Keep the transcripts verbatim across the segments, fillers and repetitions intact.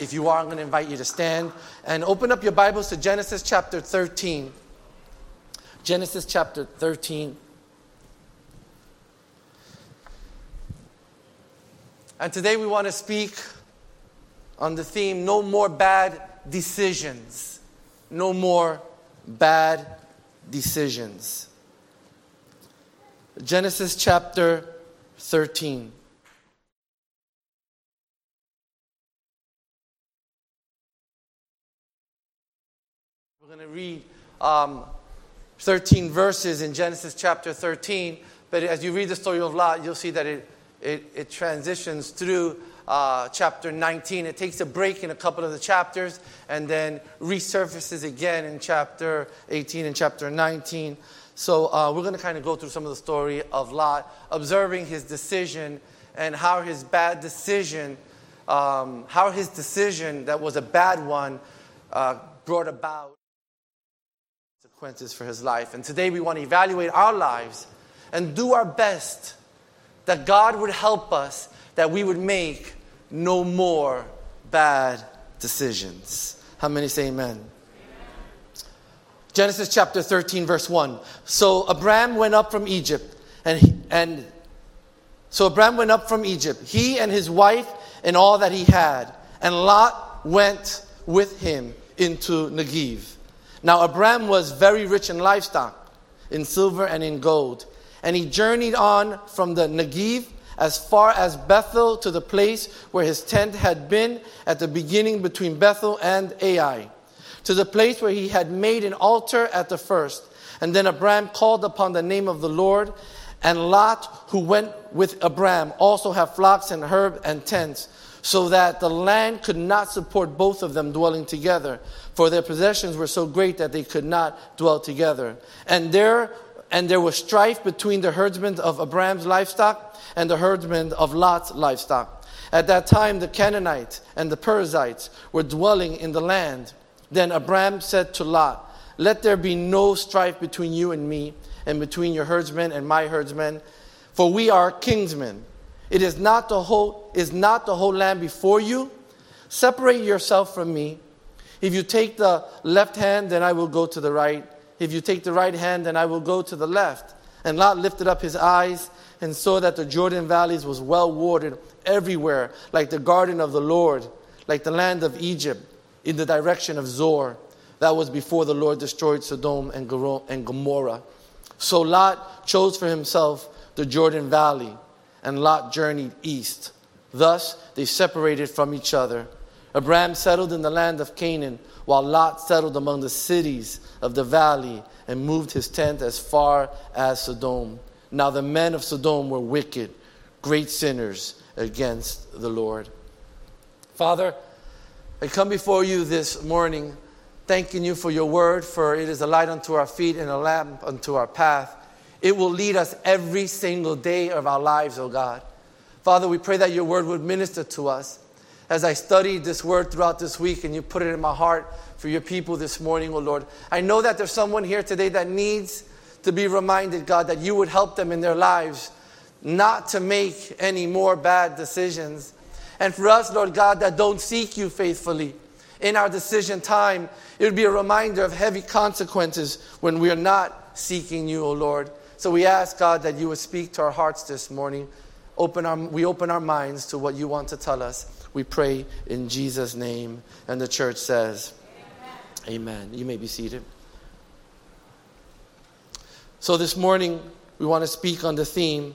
If you are, I'm going to invite you to stand and open up your Bibles to Genesis chapter thirteen. Genesis chapter thirteen. And today we want to speak on the theme, no more bad decisions. No more bad decisions. Genesis chapter thirteen. We're going to read um, thirteen verses in Genesis chapter thirteen. But as you read the story of Lot, you'll see that it, it, it transitions through uh, chapter nineteen. It takes a break in a couple of the chapters and then resurfaces again in chapter eighteen and chapter nineteen. So uh, we're going to kind of go through some of the story of Lot, observing his decision and how his bad decision, um, how his decision that was a bad one uh, brought about consequences for his life. And today we want to evaluate our lives and do our best that God would help us, that we would make no more bad decisions. How many say amen? Amen. Genesis chapter thirteen, verse one. So Abram went up from Egypt, and he, and so Abram went up from Egypt, he and his wife and all that he had, and Lot went with him into Negev. Now Abram was very rich in livestock, in silver and in gold. And he journeyed on from the Negev as far as Bethel to the place where his tent had been at the beginning between Bethel and Ai, to the place where he had made an altar at the first. And then Abram called upon the name of the Lord. And Lot, who went with Abram, also had flocks and herb and tents, so that the land could not support both of them dwelling together, for their possessions were so great that they could not dwell together. And there and there was strife between the herdsmen of Abram's livestock and the herdsmen of Lot's livestock. At that time the Canaanites and the Perizzites were dwelling in the land. Then Abram said to Lot, "Let there be no strife between you and me, and between your herdsmen and my herdsmen, for we are kinsmen. It is not the whole is not the whole land before you. Separate yourself from me. If you take the left hand, then I will go to the right. If you take the right hand, then I will go to the left." And Lot lifted up his eyes and saw that the Jordan valleys was well watered everywhere, like the garden of the Lord, like the land of Egypt, in the direction of Zor. That was before the Lord destroyed Sodom and Gomorrah. So Lot chose for himself the Jordan valley, and Lot journeyed east. Thus they separated from each other. Abram settled in the land of Canaan, while Lot settled among the cities of the valley and moved his tent as far as Sodom. Now the men of Sodom were wicked, great sinners against the Lord. Father, I come before you this morning, thanking you for your word, for it is a light unto our feet and a lamp unto our path. It will lead us every single day of our lives, oh God. Father, we pray that your word would minister to us. As I studied this word throughout this week and you put it in my heart for your people this morning, oh Lord, I know that there's someone here today that needs to be reminded, God, that you would help them in their lives not to make any more bad decisions. And for us, Lord God, that don't seek you faithfully in our decision time, it would be a reminder of heavy consequences when we are not seeking you, oh Lord. So we ask, God, that you would speak to our hearts this morning. Open our, we open our minds to what you want to tell us. We pray in Jesus' name. And the church says, Amen. Amen. You may be seated. So this morning, we want to speak on the theme,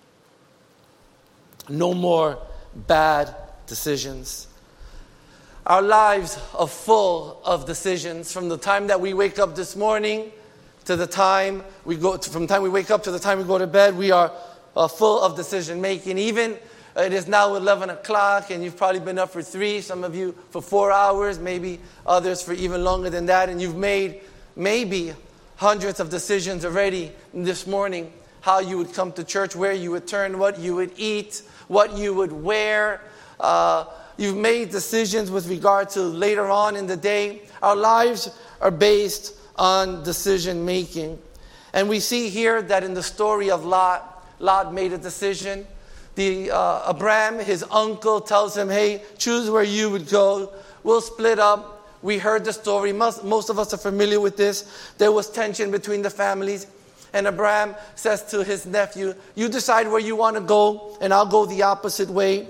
no more bad decisions. Our lives are full of decisions. From the time that we wake up this morning to the time we go, to, from the time we wake up to the time we go to bed, we are uh, full of decision making. Even uh, it is now eleven o'clock, and you've probably been up for three. Some of you for four hours, maybe others for even longer than that, and you've made maybe hundreds of decisions already this morning. How you would come to church, where you would turn, what you would eat, what you would wear. Uh, you've made decisions with regard to later on in the day. Our lives are based on decision making. And we see here that in the story of Lot, Lot made a decision the uh, Abraham, his uncle, tells him, hey, choose where you would go. We'll split up. We heard the story. Most, most of us are familiar with this. There was tension between the families. And Abraham says to his nephew, you decide where you want to go, and I'll go the opposite way.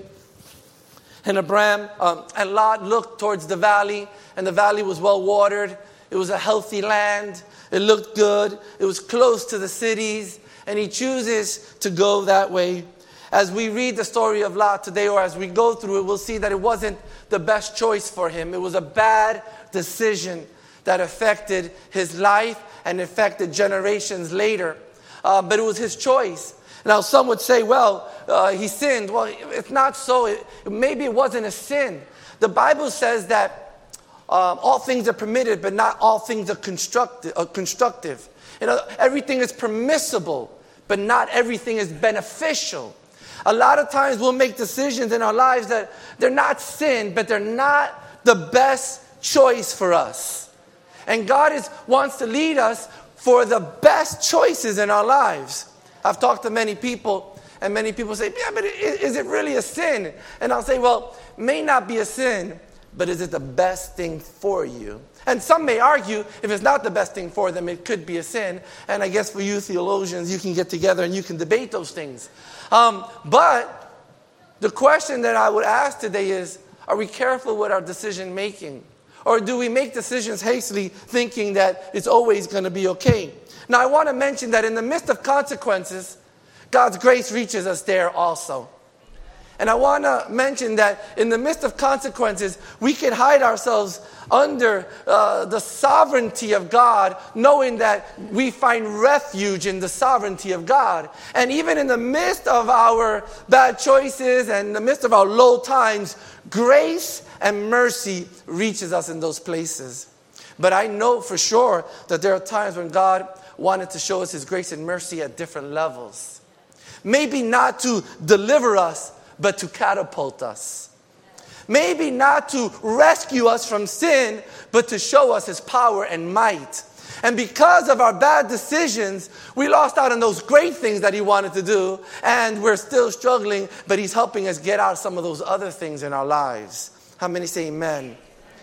And Abraham um, and Lot looked towards the valley, and the valley was well watered. It was a healthy land. It looked good. It was close to the cities, and he chooses to go that way. As we read the story of Lot today, or as we go through it, we'll see that it wasn't the best choice for him. It was a bad decision that affected his life and affected generations later. Uh, but it was his choice. Now, some would say, well, uh, he sinned. Well, it's not so. It, maybe it wasn't a sin. The Bible says that um, all things are permitted, but not all things are constructive. Uh, constructive. You know, everything is permissible, but not everything is beneficial. A lot of times we'll make decisions in our lives that they're not sin, but they're not the best choice for us. And God is wants to lead us for the best choices in our lives. I've talked to many people, and many people say, yeah, but is it really a sin? And I'll say, well, may not be a sin, but is it the best thing for you? And some may argue, if it's not the best thing for them, it could be a sin. And I guess for you theologians, you can get together and you can debate those things. Um, but the question that I would ask today is, are we careful with our decision making? Or do we make decisions hastily thinking that it's always going to be okay? Now, I want to mention that in the midst of consequences, God's grace reaches us there also. And I want to mention that in the midst of consequences, we can hide ourselves under uh, the sovereignty of God, knowing that we find refuge in the sovereignty of God. And even in the midst of our bad choices and in the midst of our low times, grace and mercy reaches us in those places. But I know for sure that there are times when God wanted to show us his grace and mercy at different levels. Maybe not to deliver us, but to catapult us. Maybe not to rescue us from sin, but to show us his power and might. And because of our bad decisions, we lost out on those great things that he wanted to do, and we're still struggling, but he's helping us get out some of those other things in our lives. How many say amen?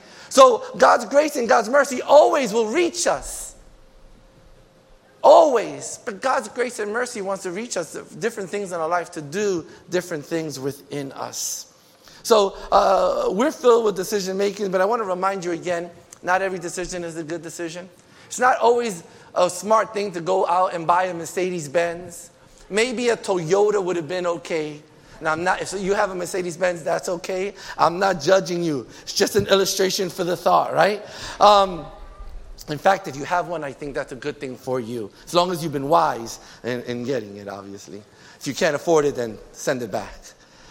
So God's grace and God's mercy always will reach us. Always. But God's grace and mercy wants to reach us, different things in our life, to do different things within us. So uh, we're filled with decision making, but I want to remind you again, not every decision is a good decision. It's not always a smart thing to go out and buy a Mercedes-Benz. Maybe a Toyota would have been okay. Now, I'm not, if you have a Mercedes-Benz, that's okay. I'm not judging you. It's just an illustration for the thought, right? Um, In fact, if you have one, I think that's a good thing for you. As long as you've been wise in, in getting it, obviously. If you can't afford it, then send it back.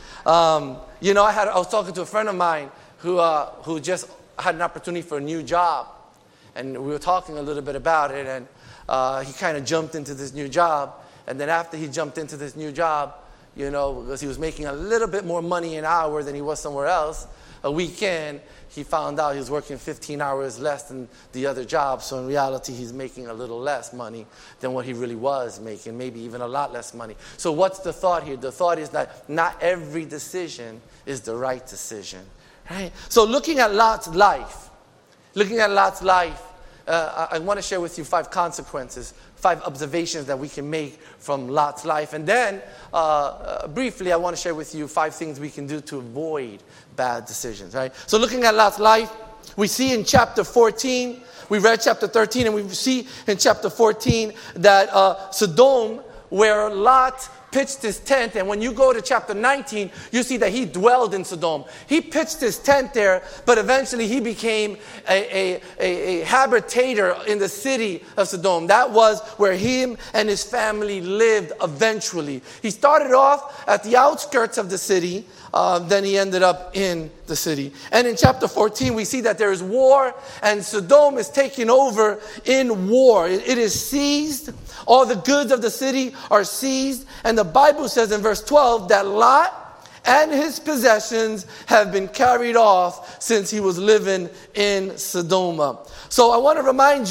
Um, you know, I had I was talking to a friend of mine who uh, who just had an opportunity for a new job. And we were talking a little bit about it. And uh, he kind of jumped into this new job. And then after he jumped into this new job, you know, because he was making a little bit more money an hour than he was somewhere else, a weekend, he found out he was working fifteen hours less than the other job. So in reality, he's making a little less money than what he really was making, maybe even a lot less money. So what's the thought here? The thought is that not every decision is the right decision, right? So looking at Lot's life, looking at Lot's life, uh, I, I want to share with you five consequences, five observations that we can make from Lot's life. And then, uh, uh, briefly, I want to share with you five things we can do to avoid bad decisions, right? So looking at Lot's life, we see in chapter fourteen, we read chapter thirteen, and we see in chapter fourteen that uh, Sodom, where Lot pitched his tent, and when you go to chapter nineteen, you see that he dwelled in Sodom. He pitched his tent there, but eventually he became a, a, a, a habitator in the city of Sodom. That was where him and his family lived eventually. He started off at the outskirts of the city, uh, then he ended up in the city. And in chapter fourteen, we see that there is war, and Sodom is taken over in war. It, it is seized. All the goods of the city are seized. And the Bible says in verse twelve that Lot and his possessions have been carried off since he was living in Sodom. So I want to remind you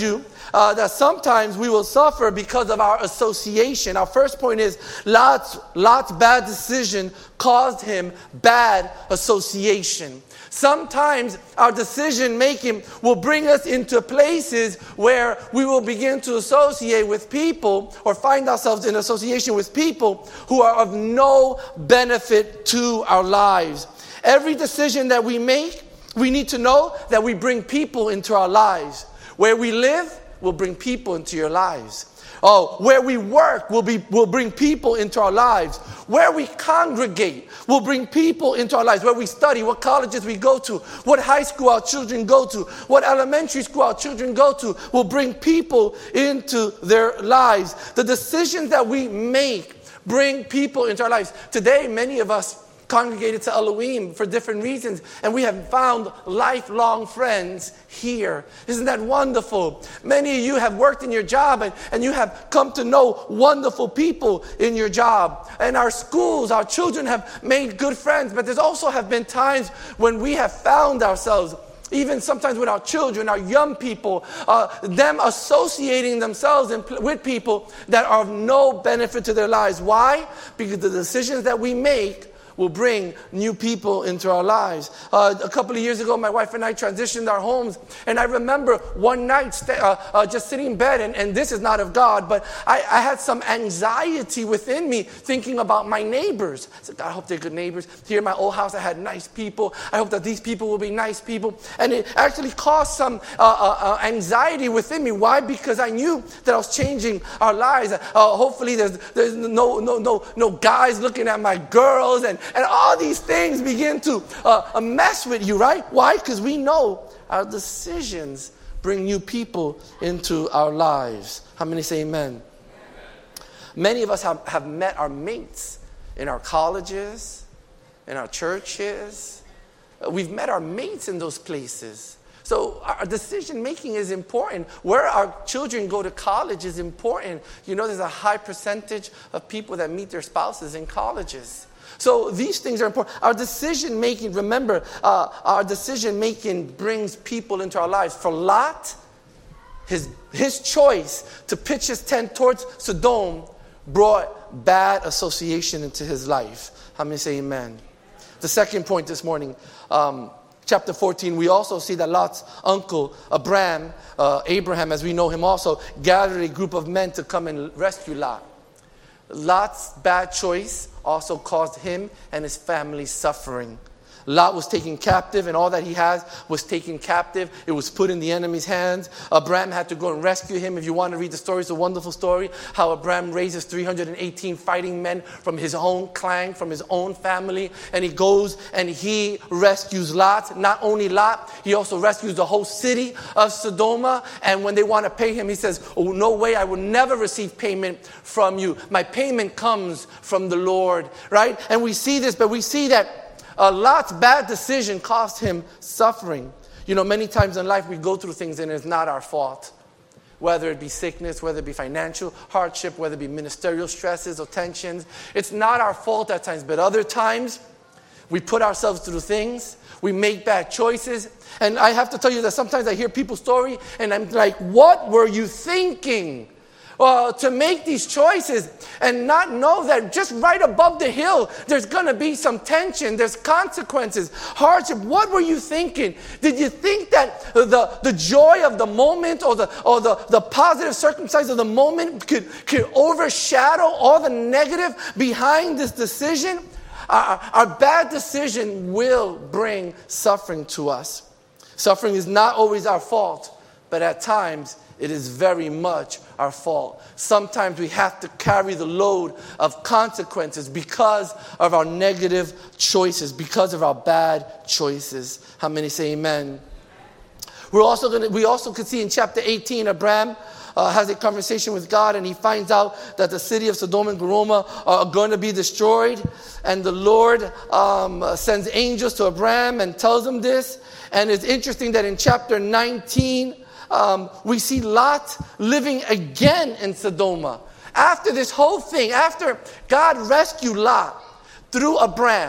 uh, that sometimes we will suffer because of our association. Our first point is Lot's, Lot's bad decision caused him bad association. Sometimes our decision making will bring us into places where we will begin to associate with people or find ourselves in association with people who are of no benefit to our lives. Every decision that we make, we need to know that we bring people into our lives. Where we live will bring people into your lives. Oh, where we work will be will bring people into our lives. Where we congregate will bring people into our lives. Where we study, what colleges we go to, what high school our children go to, what elementary school our children go to will bring people into their lives. The decisions that we make bring people into our lives. Today, many of us congregated to Elohim for different reasons, and we have found lifelong friends here. Isn't that wonderful? Many of you have worked in your job, and, and you have come to know wonderful people in your job. And our schools, our children have made good friends, but there's also have been times when we have found ourselves, even sometimes with our children, our young people, uh, them associating themselves in, with people that are of no benefit to their lives. Why? Because the decisions that we make will bring new people into our lives. Uh, a couple of years ago, my wife and I transitioned our homes, and I remember one night st- uh, uh, just sitting in bed, and, and this is not of God, but I, I had some anxiety within me thinking about my neighbors. I said, God, I hope they're good neighbors. Here in my old house, I had nice people. I hope that these people will be nice people. And it actually caused some uh, uh, uh, anxiety within me. Why? Because I knew that I was changing our lives. Uh, hopefully, there's, there's no, no, no, no guys looking at my girls, and And all these things begin to uh, mess with you, right? Why? Because we know our decisions bring new people into our lives. How many say amen? Amen. Many of us have, have met our mates in our colleges, in our churches. Uh, we've met our mates in those places. So our decision making is important. Where our children go to college is important. You know, there's a high percentage of people that meet their spouses in colleges. So these things are important. Our decision making, remember, uh, our decision making brings people into our lives. For Lot, his, his choice to pitch his tent towards Sodom brought bad association into his life. How many say amen? The second point this morning, um, chapter fourteen, we also see that Lot's uncle, Abram, uh, Abraham, as we know him also, gathered a group of men to come and rescue Lot. Lot's bad choice also caused him and his family suffering. Lot was taken captive, and all that he has was taken captive. It was put in the enemy's hands. Abraham had to go and rescue him. If you want to read the story, it's a wonderful story. How Abraham raises three hundred eighteen fighting men from his own clan, from his own family. And he goes and he rescues Lot. Not only Lot, he also rescues the whole city of Sodom. And when they want to pay him, he says, oh, no way, I will never receive payment from you. My payment comes from the Lord, right? And we see this, but we see that Uh, Lot's bad decision caused him suffering. You know, many times in life we go through things and it's not our fault. Whether it be sickness, whether it be financial hardship, whether it be ministerial stresses or tensions. It's not our fault at times, but other times we put ourselves through things. We make bad choices. And I have to tell you that sometimes I hear people's story and I'm like, what were you thinking? Uh, to make these choices and not know that just right above the hill, there's going to be some tension, there's consequences, hardship. What were you thinking? Did you think that the, the joy of the moment or the or the, the positive circumstance of the moment could, could overshadow all the negative behind this decision? Our, our bad decision will bring suffering to us. Suffering is not always our fault, but at times it is very much our fault. Sometimes we have to carry the load of consequences because of our negative choices, because of our bad choices. How many say amen? We're also going to, we also could see in chapter eighteen, Abraham uh, has a conversation with God, and he finds out that the city of Sodom and Gomorrah are going to be destroyed. And the Lord um, sends angels to Abraham and tells him this. And it's interesting that in chapter nineteen, Um, we see Lot living again in Sodom. After this whole thing, after God rescued Lot through Abraham,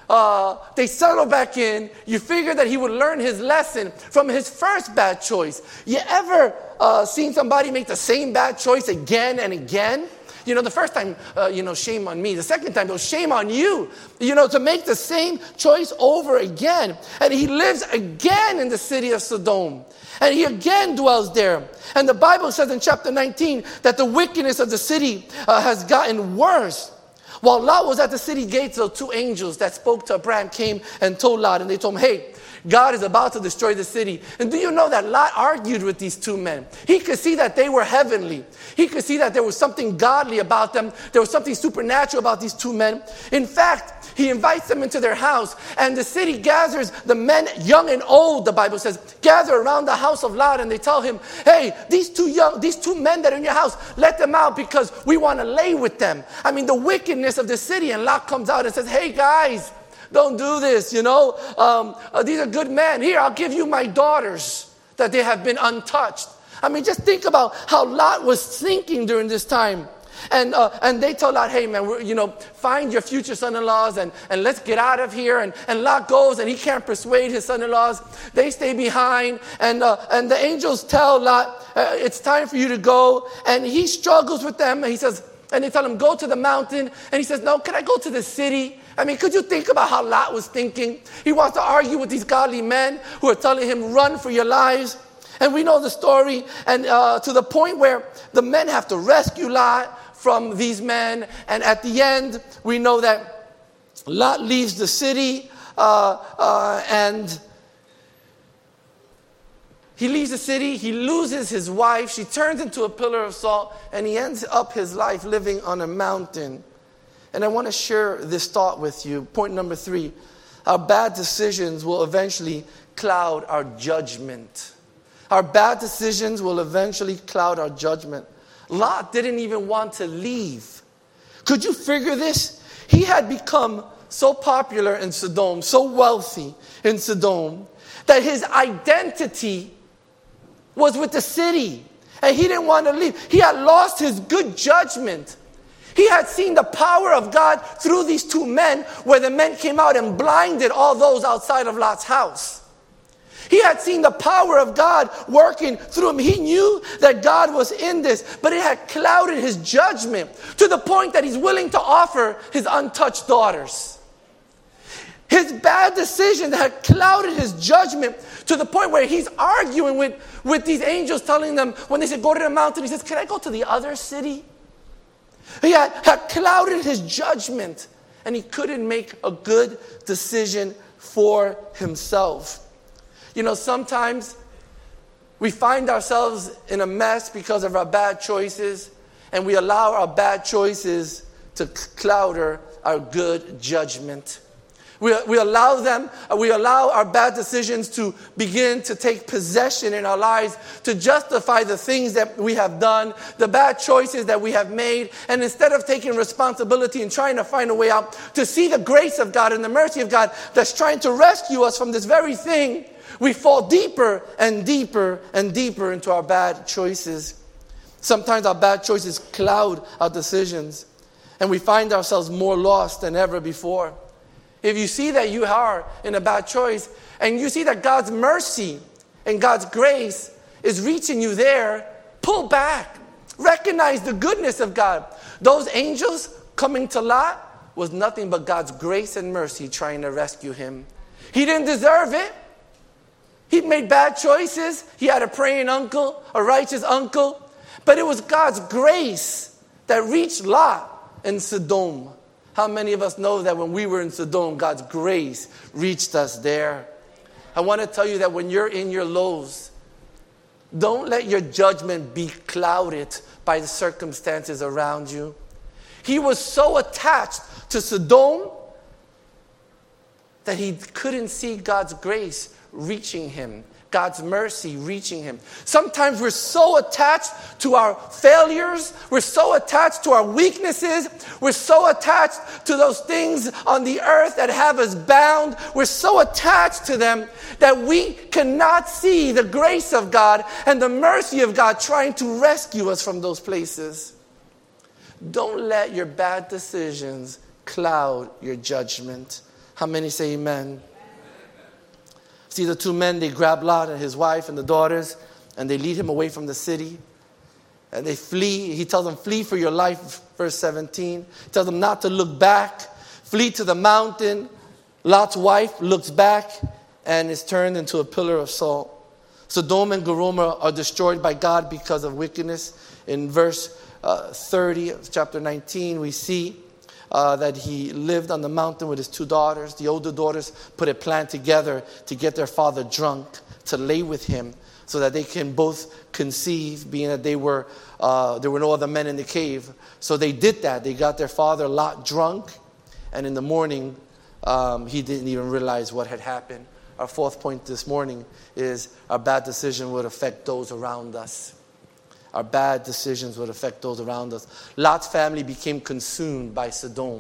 uh, they settle back in. You figure that he would learn his lesson from his first bad choice. You ever uh, seen somebody make the same bad choice again and again? You know, the first time, uh, you know, shame on me. The second time, oh, shame on you. You know, to make the same choice over again. And he lives again in the city of Sodom. And he again dwells there. And the Bible says in chapter nineteen that the wickedness of the city uh, has gotten worse. While Lot was at the city gates, the two angels that spoke to Abraham came and told Lot. And they told him, hey, God is about to destroy the city. And do you know that Lot argued with these two men? He could see that they were heavenly. He could see that there was something godly about them. There was something supernatural about these two men. In fact, he invites them into their house. And the city gathers the men, young and old, the Bible says, gather around the house of Lot. And they tell him, hey, these two young, these two men that are in your house, let them out because we want to lay with them. I mean, the wickedness of the city. And Lot comes out and says, hey, guys, don't do this, you know. Um, uh, these are good men. Here, I'll give you my daughters, that they have been untouched. I mean, just think about how Lot was thinking during this time. And uh, and they tell Lot, hey, man, we're, you know, find your future son-in-laws and, and let's get out of here. And, and Lot goes and he can't persuade his son-in-laws. They stay behind. And, uh, and the angels tell Lot, uh, it's time for you to go. And he struggles with them. And he says, and they tell him, go to the mountain. And he says, no, can I go to the city? I mean, could you think about how Lot was thinking? He wants to argue with these godly men who are telling him, run for your lives. And we know the story. And uh, to the point where the men have to rescue Lot from these men. And at the end, we know that Lot leaves the city. Uh, uh, and he leaves the city. He loses his wife. She turns into a pillar of salt. And he ends up his life living on a mountain. And I want to share this thought with you. Point number three. Our bad decisions will eventually cloud our judgment. Our bad decisions will eventually cloud our judgment. Lot didn't even want to leave. Could you figure this? He had become so popular in Sodom, so wealthy in Sodom, that his identity was with the city. And he didn't want to leave. He had lost his good judgment. He had seen the power of God through these two men, where the men came out and blinded all those outside of Lot's house. He had seen the power of God working through him. He knew that God was in this, but it had clouded his judgment to the point that he's willing to offer his untouched daughters. His bad decision had clouded his judgment to the point where he's arguing with, with these angels, telling them, when they said, go to the mountain, he says, can I go to the other city? He had, had clouded his judgment, and he couldn't make a good decision for himself. You know, sometimes we find ourselves in a mess because of our bad choices, and we allow our bad choices to cloud our, our good judgment. We, we allow them, we allow our bad decisions to begin to take possession in our lives, to justify the things that we have done, the bad choices that we have made. And instead of taking responsibility and trying to find a way out, to see the grace of God and the mercy of God that's trying to rescue us from this very thing, we fall deeper and deeper and deeper into our bad choices. Sometimes our bad choices cloud our decisions, and we find ourselves more lost than ever before. If you see that you are in a bad choice, and you see that God's mercy and God's grace is reaching you there, pull back. Recognize the goodness of God. Those angels coming to Lot was nothing but God's grace and mercy trying to rescue him. He didn't deserve it. He'd made bad choices. He had a praying uncle, a righteous uncle. But it was God's grace that reached Lot in Sodom. How many of us know that when we were in Sodom, God's grace reached us there? I want to tell you that when you're in your lows, don't let your judgment be clouded by the circumstances around you. He was so attached to Sodom that he couldn't see God's grace reaching him, God's mercy reaching him. Sometimes we're so attached to our failures, we're so attached to our weaknesses, we're so attached to those things on the earth that have us bound, we're so attached to them that we cannot see the grace of God and the mercy of God trying to rescue us from those places. Don't let your bad decisions cloud your judgment. How many say amen? See, the two men, they grab Lot and his wife and the daughters, and they lead him away from the city. And they flee. He tells them, flee for your life, verse seventeen. He tells them not to look back. Flee to the mountain. Lot's wife looks back and is turned into a pillar of salt. Sodom and Gomorrah are destroyed by God because of wickedness. In verse uh, thirty of chapter nineteen, we see uh, that he lived on the mountain with his two daughters. The older daughters put a plan together to get their father drunk, to lay with him, so that they can both conceive, being that they were uh, there were no other men in the cave. So they did that. They got their father Lot drunk, and in the morning, um, he didn't even realize what had happened. Our fourth point this morning is our bad decision would affect those around us. Our bad decisions would affect those around us. Lot's family became consumed by Sodom.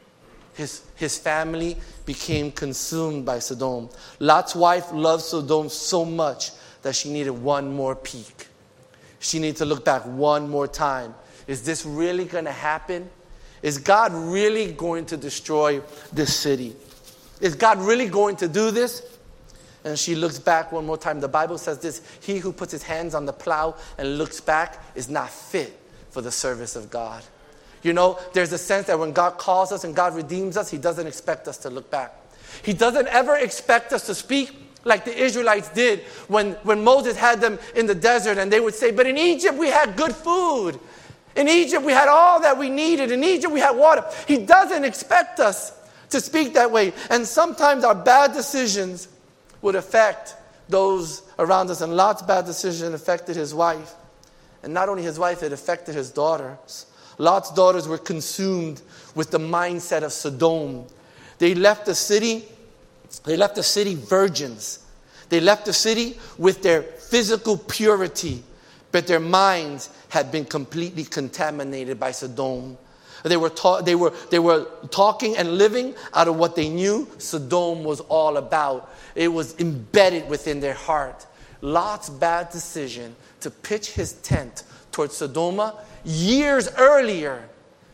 His, his family became consumed by Sodom. Lot's wife loved Sodom so much that she needed one more peek. She needed to look back one more time. Is this really going to happen? Is God really going to destroy this city? Is God really going to do this? And she looks back one more time. The Bible says this: he who puts his hands on the plow and looks back is not fit for the service of God. You know, there's a sense that when God calls us and God redeems us, he doesn't expect us to look back. He doesn't ever expect us to speak like the Israelites did when, when Moses had them in the desert, and they would say, but in Egypt we had good food. In Egypt we had all that we needed. In Egypt we had water. He doesn't expect us to speak that way. And sometimes our bad decisions would affect those around us. And Lot's bad decision affected his wife. And not only his wife, it affected his daughters. Lot's daughters were consumed with the mindset of Sodom. They left the city, they left the city virgins. They left the city with their physical purity, but their minds had been completely contaminated by Sodom. They were, ta- they were, they were talking and living out of what they knew Sodom was all about. It was embedded within their heart. Lot's bad decision to pitch his tent towards Sodom years earlier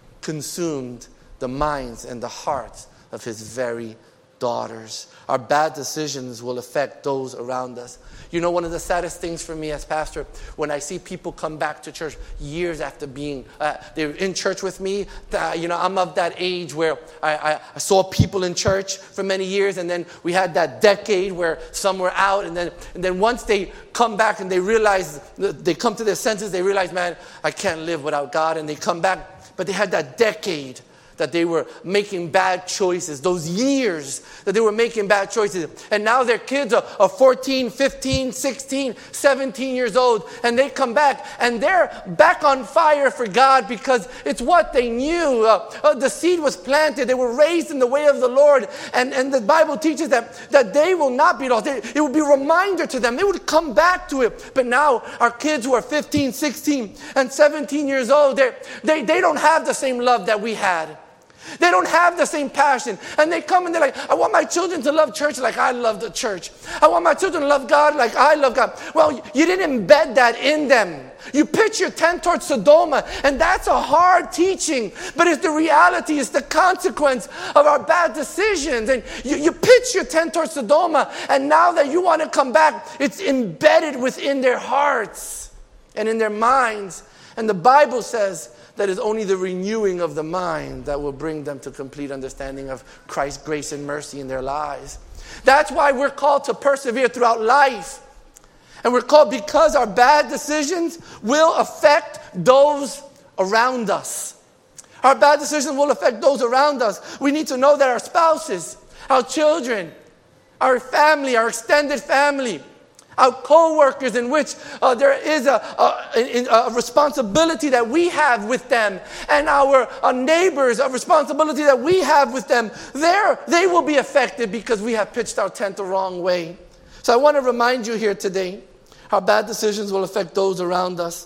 consumed the minds and the hearts of his very daughters. Our bad decisions will affect those around us. You know, one of the saddest things for me as pastor, when I see people come back to church years after being, uh, they're in church with me. Uh, you know, I'm of that age where I, I, I saw people in church for many years, and then we had that decade where some were out, and then and then once they come back and they realize, they come to their senses, they realize, man, I can't live without God, and they come back, but they had that decade that they were making bad choices, those years that they were making bad choices. And now their kids are, are fourteen, fifteen, sixteen, seventeen years old, and they come back and they're back on fire for God because it's what they knew. Uh, uh, the seed was planted. They were raised in the way of the Lord. And, and the Bible teaches that, that they will not be lost. They, it will be a reminder to them. They would come back to it. But now our kids who are fifteen, sixteen, and seventeen years old, they they they don't have the same love that we had. They don't have the same passion. And they come and they're like, I want my children to love church like I love the church. I want my children to love God like I love God. Well, you didn't embed that in them. You pitch your tent towards Sodom, and that's a hard teaching. But it's the reality, it's the consequence of our bad decisions. And you, you pitch your tent towards Sodom, and now that you want to come back, it's embedded within their hearts and in their minds. And the Bible says that it's only the renewing of the mind that will bring them to complete understanding of Christ's grace and mercy in their lives. That's why we're called to persevere throughout life. And we're called because our bad decisions will affect those around us. Our bad decisions will affect those around us. We need to know that our spouses, our children, our family, our extended family, our co-workers, in which uh, there is a, a, a responsibility that we have with them, and our, our neighbors, a responsibility that we have with them, they will be affected because we have pitched our tent the wrong way. So I want to remind you here today, our bad decisions will affect those around us.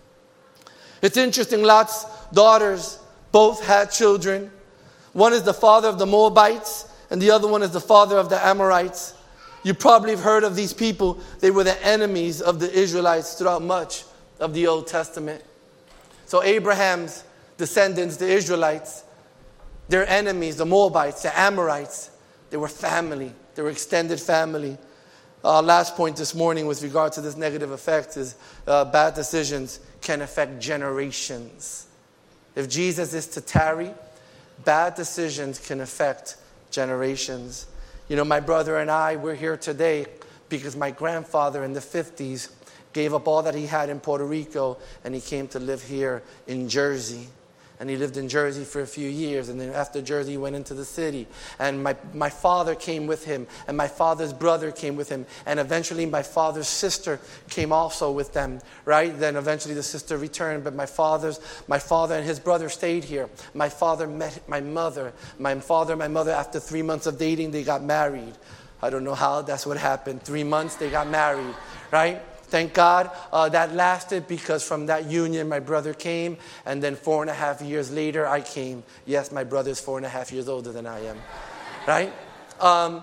It's interesting, Lot's daughters both had children. One is the father of the Moabites, and the other one is the father of the Amorites. You probably have heard of these people. They were the enemies of the Israelites throughout much of the Old Testament. So Abraham's descendants, the Israelites, their enemies, the Moabites, the Amorites, They were family. They were extended family. Uh, last point this morning with regard to this negative effect is uh, bad decisions can affect generations. If Jesus is to tarry, bad decisions can affect generations. You know, my brother and I, we're here today because my grandfather in the fifties gave up all that he had in Puerto Rico and he came to live here in Jersey. And he lived in Jersey for a few years. And then after Jersey, he went into the city. And my, my father came with him. And my father's brother came with him. And eventually my father's sister came also with them. Right? Then eventually the sister returned. But my father's, my father and his brother stayed here. My father met my mother. My father and my mother, after three months of dating, they got married. I don't know how, that's what happened. Three months, they got married. Right? Thank God uh, that lasted, because from that union my brother came, and then four and a half years later I came. Yes, my brother's four and a half years older than I am. Right? Um,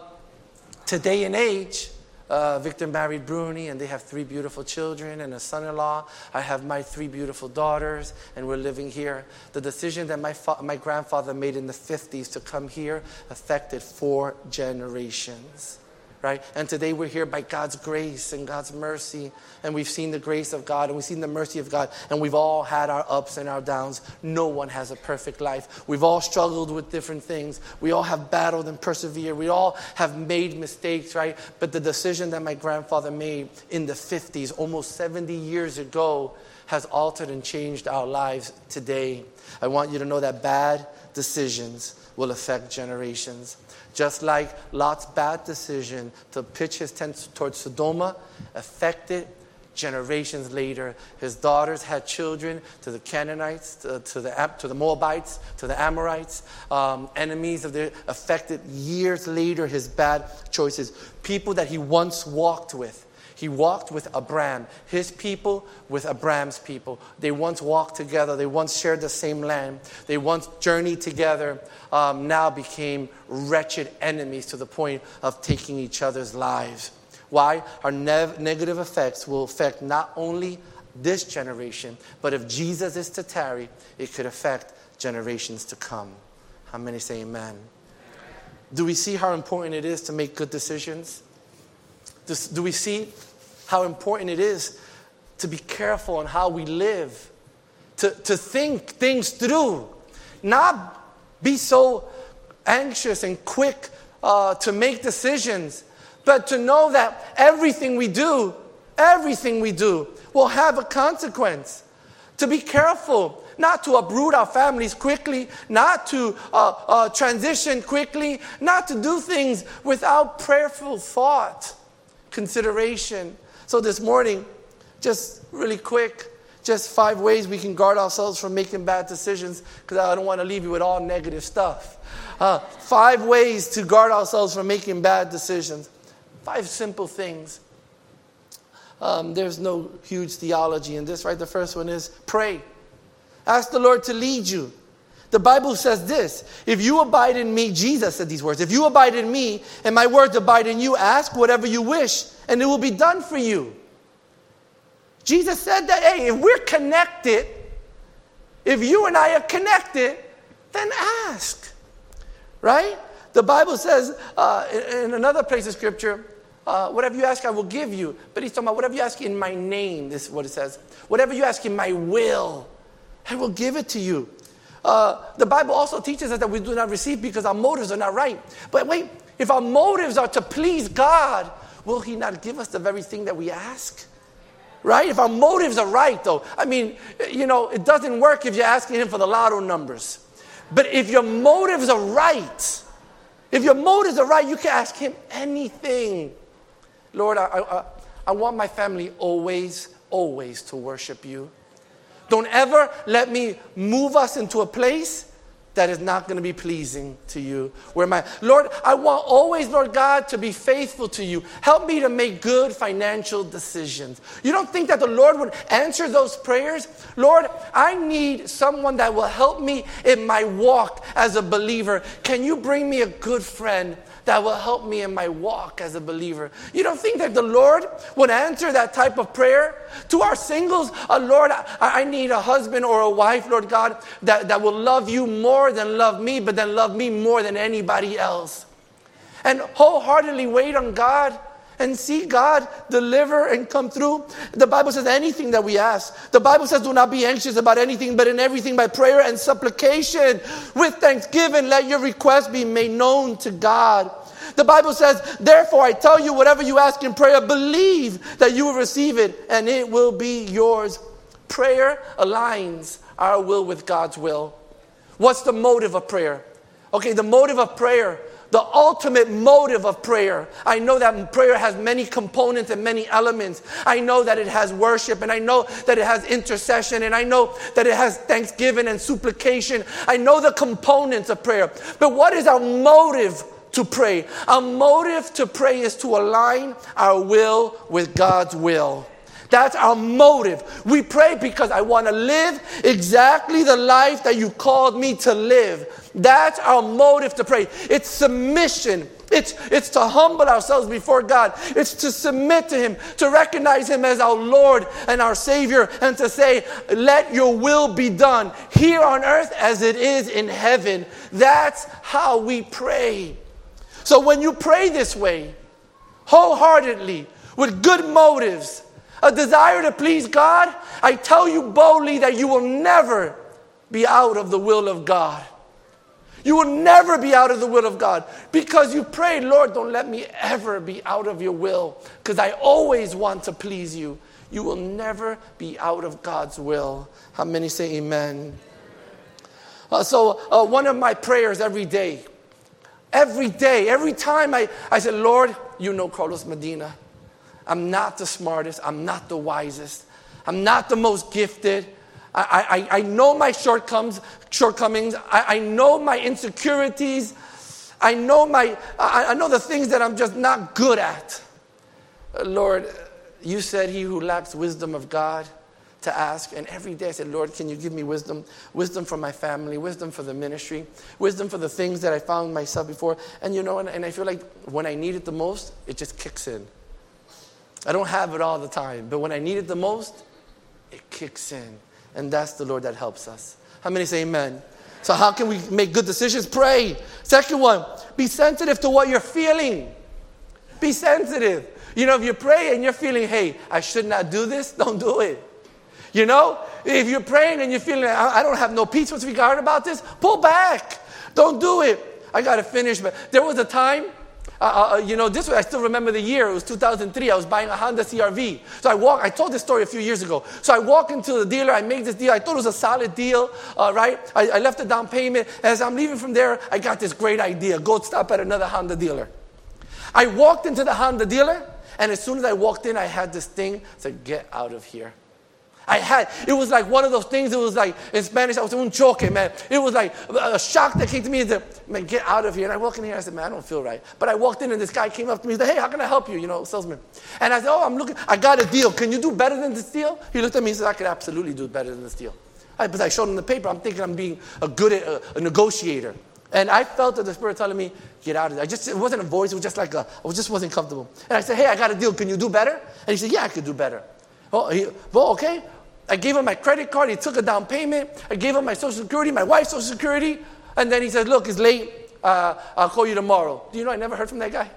today and age, uh, Victor married Bruni, and they have three beautiful children and a son-in-law. I have my three beautiful daughters, and we're living here. The decision that my fa- my grandfather made in the fifties to come here affected four generations. Right? And today we're here by God's grace and God's mercy. And we've seen the grace of God and we've seen the mercy of God. And we've all had our ups and our downs. No one has a perfect life. We've all struggled with different things. We all have battled and persevered. We all have made mistakes, right? But the decision that my grandfather made in the fifties, almost seventy years ago, has altered and changed our lives today. I want you to know that bad decisions will affect generations. Just like Lot's bad decision to pitch his tent towards Sodom affected generations later. His daughters had children to the Canaanites, to, to, the, to the Moabites, to the Amorites, um, enemies of the affected years later his bad choices. People that he once walked with. He walked with Abraham, his people with Abraham's people. They once walked together. They once shared the same land. They once journeyed together, um, now became wretched enemies to the point of taking each other's lives. Why? Our ne- negative effects will affect not only this generation, but if Jesus is to tarry, it could affect generations to come. How many say amen? Do we see how important it is to make good decisions? Do we see how important it is to be careful on how we live? To, to think things through. Not be so anxious and quick uh, to make decisions. But to know that everything we do, everything we do will have a consequence. To be careful. Not to uproot our families quickly. Not to uh, uh, transition quickly. Not to do things without prayerful thought. Consideration. So this morning, just really quick, just five ways we can guard ourselves from making bad decisions, because I don't want to leave you with all negative stuff. Uh, five ways to guard ourselves from making bad decisions. Five simple things. Um, there's no huge theology in this, right? The first one is pray. Ask the Lord to lead you. The Bible says this, if you abide in me, Jesus said these words, if you abide in me and my words abide in you, ask whatever you wish and it will be done for you. Jesus said that, hey, if we're connected, if you and I are connected, then ask. Right? The Bible says uh, in another place of Scripture, uh, whatever you ask, I will give you. But he's talking about whatever you ask in my name, this is what it says. Whatever you ask in my will, I will give it to you. Uh, the Bible also teaches us that we do not receive because our motives are not right. But wait, if our motives are to please God, will he not give us the very thing that we ask? Right? If our motives are right, though. I mean, you know, it doesn't work if you're asking him for the lotto numbers. But if your motives are right, if your motives are right, you can ask him anything. Lord, I, I, I want my family always, always to worship you. Don't ever let me move us into a place that is not going to be pleasing to you. Where my Lord, I want always, Lord God, to be faithful to you. Help me to make good financial decisions. You don't think that the Lord would answer those prayers? Lord, I need someone that will help me in my walk as a believer. Can you bring me a good friend that will help me in my walk as a believer? You don't think that the Lord would answer that type of prayer? To our singles, uh, Lord, I, I need a husband or a wife, Lord God, that, that will love you more than love me, but then love me more than anybody else. and wholeheartedly wait on God and see God deliver and come through. The Bible says anything that we ask. The Bible says do not be anxious about anything, but in everything by prayer and supplication with thanksgiving let your requests be made known to God. The Bible says, therefore I tell you, whatever you ask in prayer, believe that you will receive it and it will be yours. Prayer aligns our will with God's will. What's the motive of prayer? Okay, the motive of prayer, the ultimate motive of prayer. I know that prayer has many components and many elements. I know that it has worship, and I know that it has intercession, and I know that it has thanksgiving and supplication. I know the components of prayer. But what is our motive to pray? Our motive to pray is to align our will with God's will. That's our motive. We pray because I want to live exactly the life that you called me to live. That's our motive to pray. It's submission. It's, it's to humble ourselves before God. It's to submit to Him, to recognize Him as our Lord and our Savior, and to say, let your will be done here on earth as it is in heaven. That's how we pray. So when you pray this way, wholeheartedly, with good motives, a desire to please God, I tell you boldly that you will never be out of the will of God. You will never be out of the will of God because you prayed, Lord, don't let me ever be out of your will because I always want to please you. You will never be out of God's will. How many say amen? Uh, so uh, one of my prayers every day, every day, every time I, I said, Lord, you know Carlos Medina. I'm not the smartest. I'm not the wisest. I'm not the most gifted. I, I, I know my shortcomings. shortcomings. I, I know my insecurities. I know my. I, I know the things that I'm just not good at. Uh, Lord, you said he who lacks wisdom of God to ask. And every day I said, Lord, can you give me wisdom? Wisdom for my family. Wisdom for the ministry. Wisdom for the things that I found myself before. And you know, and, and I feel like when I need it the most, it just kicks in. I don't have it all the time, but when I need it the most, it kicks in. And that's the Lord that helps us. How many say amen? So how can we make good decisions? Pray. Second one, be sensitive to what you're feeling. Be sensitive. You know, if you pray and you're feeling, hey, I should not do this, don't do it. You know, if you're praying and you're feeling, I don't have no peace with regard about this, pull back. Don't do it. I got to finish. But there was a time, Uh, uh, you know, this was, I still remember the year. It was two thousand three. I was buying a Honda C R V. So I walk. I told this story a few years ago. So I walk into the dealer. I make this deal. I thought it was a solid deal, uh, right? I, I left the down payment. As I'm leaving from there, I got this great idea. Go stop at another Honda dealer. I walked into the Honda dealer, and as soon as I walked in, I had this thing to get out of here. I had, it was like one of those things, it was like, in Spanish, I was un choque, man. It was like a shock that came to me, to, man, get out of here. And I walk in here, I said, man, I don't feel right. But I walked in, and this guy came up to me, he said, hey, how can I help you, you know, salesman. And I said, oh, I'm looking, I got a deal. Can you do better than this deal? He looked at me and said, I could absolutely do better than this deal. I, but I showed him the paper. I'm thinking I'm being a good a, a negotiator. And I felt that the Spirit telling me, get out of there. I just, it wasn't a voice, it was just like a, I just wasn't comfortable. And I said, hey, I got a deal. Can you do better? And he said, yeah, I could do better. Oh, he, well, okay. I gave him my credit card. He took a down payment. I gave him my Social Security, my wife's Social Security. And then he said, look, it's late. Uh, I'll call you tomorrow. Do you know I never heard from that guy?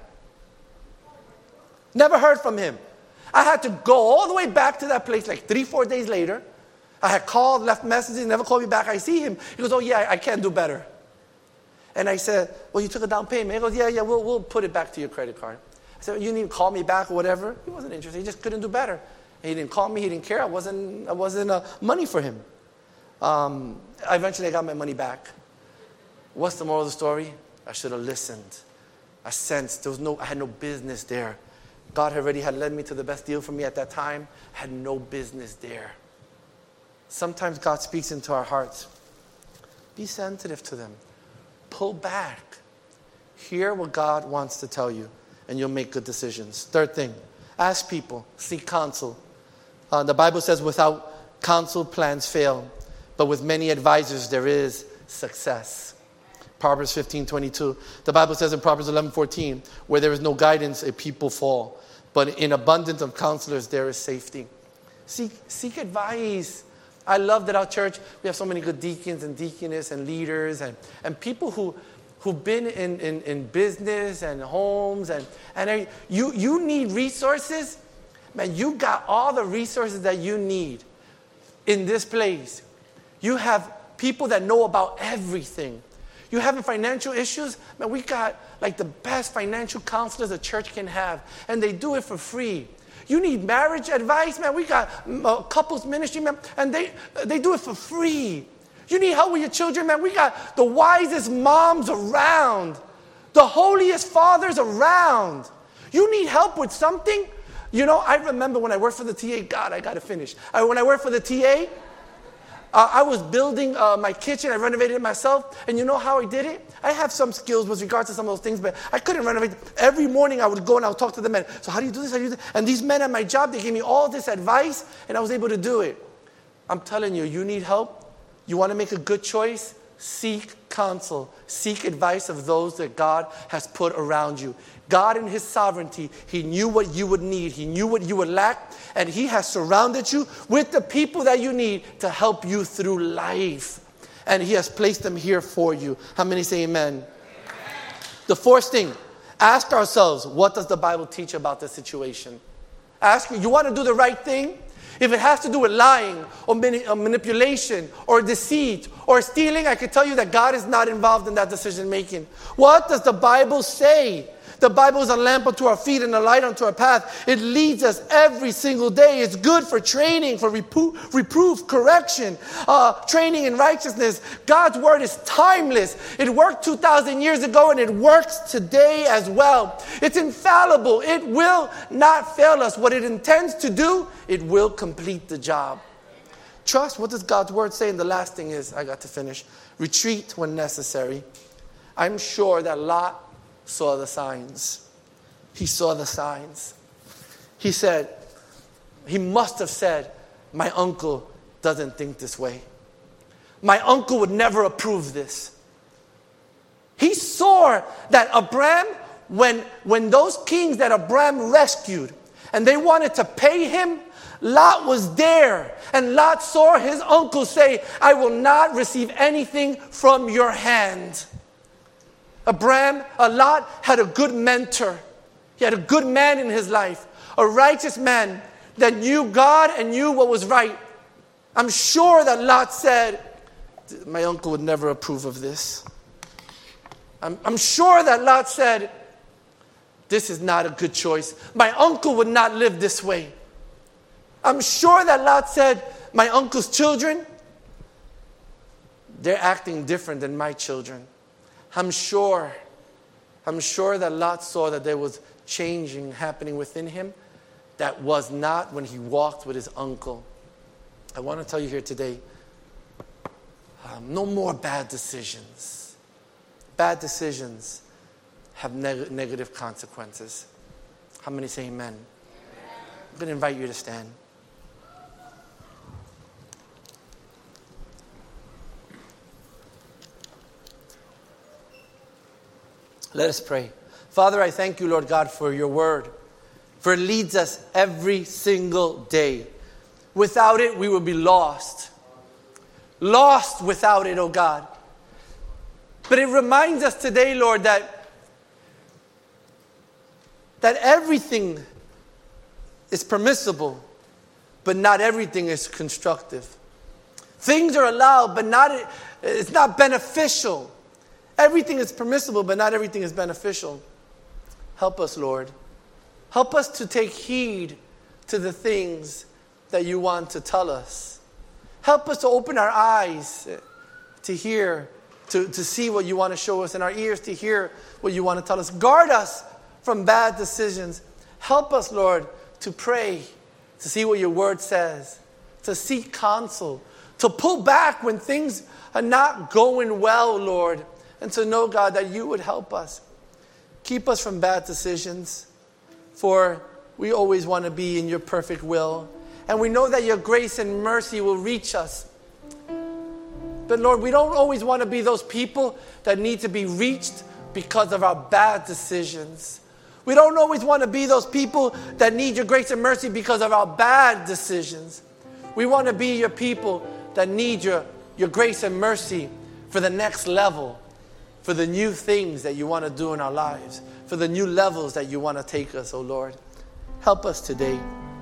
Never heard from him. I had to go all the way back to that place like three, four days later. I had called, left messages, never called me back. I see him. He goes, oh, yeah, I can't do better. And I said, well, you took a down payment. He goes, yeah, yeah, we'll, we'll put it back to your credit card. I said, you need to call me back or whatever. He wasn't interested. He just couldn't do better. He didn't call me. He didn't care. I wasn't, I wasn't uh, money for him. Um, eventually, I got my money back. What's the moral of the story? I should have listened. I sensed there was no, I had no business there. God already had led me to the best deal for me at that time. I had no business there. Sometimes God speaks into our hearts. Be sensitive to them. Pull back. Hear what God wants to tell you, and you'll make good decisions. Third thing, ask people, seek counsel. Uh, the Bible says without counsel, plans fail. But with many advisors, there is success. Proverbs fifteen twenty-two. The Bible says in Proverbs eleven fourteen, where there is no guidance, a people fall. But in abundance of counselors, there is safety. Seek, seek advice. I love that our church, we have so many good deacons and deaconess and leaders and, and people who, who've been in, in, in business and homes, and, and you, you need resources, man, you got all the resources that you need in this place. You have people that know about everything. You having financial issues, man, we got like the best financial counselors a church can have, and they do it for free. You need marriage advice, man, we got a couples ministry, man, and they, they do it for free. You need help with your children, man, we got the wisest moms around, the holiest fathers around. You need help with something? You know, I remember when I worked for the T A, God, I got to finish. I, when I worked for the T A, uh, I was building uh, my kitchen. I renovated it myself. And you know how I did it? I have some skills with regards to some of those things, but I couldn't renovate. Every morning I would go and I would talk to the men. So how do you do this? How do you do this? And these men at my job, they gave me all this advice, and I was able to do it. I'm telling you, you need help? You want to make a good choice? Seek counsel. Seek advice of those that God has put around you. God in his sovereignty, he knew what you would need. He knew what you would lack. And he has surrounded you with the people that you need to help you through life. And he has placed them here for you. How many say amen? Amen. The fourth thing, ask ourselves, what does the Bible teach about this situation? Ask, you want to do the right thing? If it has to do with lying or, mani- or manipulation or deceit or stealing, I can tell you that God is not involved in that decision making. What does the Bible say? The Bible is a lamp unto our feet and a light unto our path. It leads us every single day. It's good for training, for reproof, reproof correction, uh, training in righteousness. God's word is timeless. It worked two thousand years ago and it works today as well. It's infallible. It will not fail us. What it intends to do, it will complete the job. Trust. What does God's word say? And the last thing is, I got to finish. Retreat when necessary. I'm sure that Lot saw the signs. He saw the signs. He said, he must have said, my uncle doesn't think this way. My uncle would never approve this. He saw that Abram, when, when those kings that Abram rescued, and they wanted to pay him, Lot was there. And Lot saw his uncle say, I will not receive anything from your hand. Abram, a Lot had a good mentor. He had a good man in his life. A righteous man that knew God and knew what was right. I'm sure that Lot said, my uncle would never approve of this. I'm, I'm sure that Lot said, this is not a good choice. My uncle would not live this way. I'm sure that Lot said, my uncle's children, they're acting different than my children. I'm sure, I'm sure that Lot saw that there was changing happening within him that was not when he walked with his uncle. I want to tell you here today, um, no more bad decisions. Bad decisions have neg- negative consequences. How many say amen? Amen? I'm going to invite you to stand. Let us pray. Father, I thank you, Lord God, for your word. For it leads us every single day. Without it, we will be lost. Lost without it, oh God. But it reminds us today, Lord, that, that everything is permissible, but not everything is constructive. Things are allowed, but not it's not beneficial. Everything is permissible, but not everything is beneficial. Help us, Lord. Help us to take heed to the things that you want to tell us. Help us to open our eyes to hear, to, to see what you want to show us, and our ears to hear what you want to tell us. Guard us from bad decisions. Help us, Lord, to pray, to see what your word says, to seek counsel, to pull back when things are not going well, Lord, and to know, God, that you would help us. Keep us from bad decisions, for we always want to be in your perfect will. And we know that your grace and mercy will reach us. But Lord, we don't always want to be those people that need to be reached because of our bad decisions. We don't always want to be those people that need your grace and mercy because of our bad decisions. We want to be your people that need your, your grace and mercy for the next level, for the new things that you want to do in our lives, for the new levels that you want to take us, oh Lord. Help us today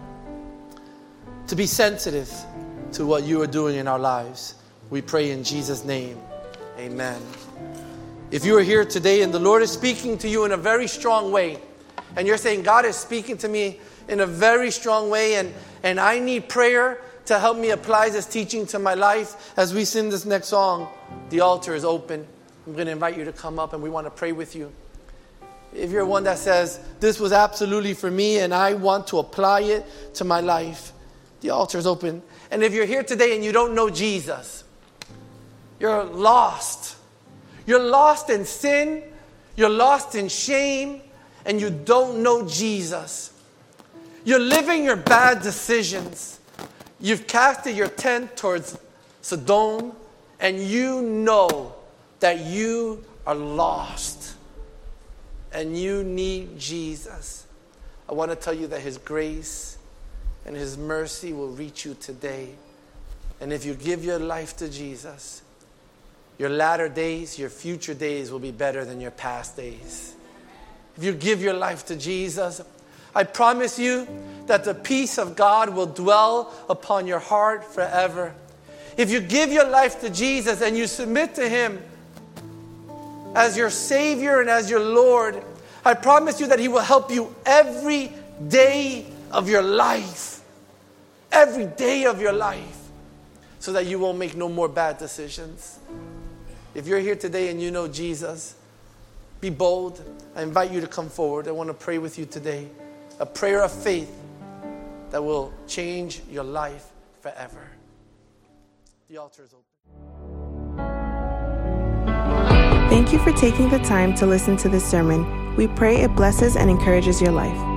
to be sensitive to what you are doing in our lives. We pray in Jesus' name. Amen. If you are here today and the Lord is speaking to you in a very strong way, and you're saying, God is speaking to me in a very strong way, and, and I need prayer to help me apply this teaching to my life, as we sing this next song, the altar is open. I'm going to invite you to come up and we want to pray with you. If you're one that says, this was absolutely for me and I want to apply it to my life, the altar is open. And if you're here today and you don't know Jesus, you're lost. You're lost in sin. You're lost in shame. And you don't know Jesus. You're living your bad decisions. You've casted your tent towards Sodom. And you know that you are lost. And you need Jesus. I want to tell you that His grace and His mercy will reach you today. And if you give your life to Jesus, your latter days, your future days will be better than your past days. If you give your life to Jesus, I promise you that the peace of God will dwell upon your heart forever. If you give your life to Jesus and you submit to Him as your Savior and as your Lord, I promise you that He will help you every day of your life. Every day of your life. So that you won't make no more bad decisions. If you're here today and you know Jesus, be bold. I invite you to come forward. I want to pray with you today. A prayer of faith that will change your life forever. The altar is open. Thank you for taking the time to listen to this sermon. We pray it blesses and encourages your life.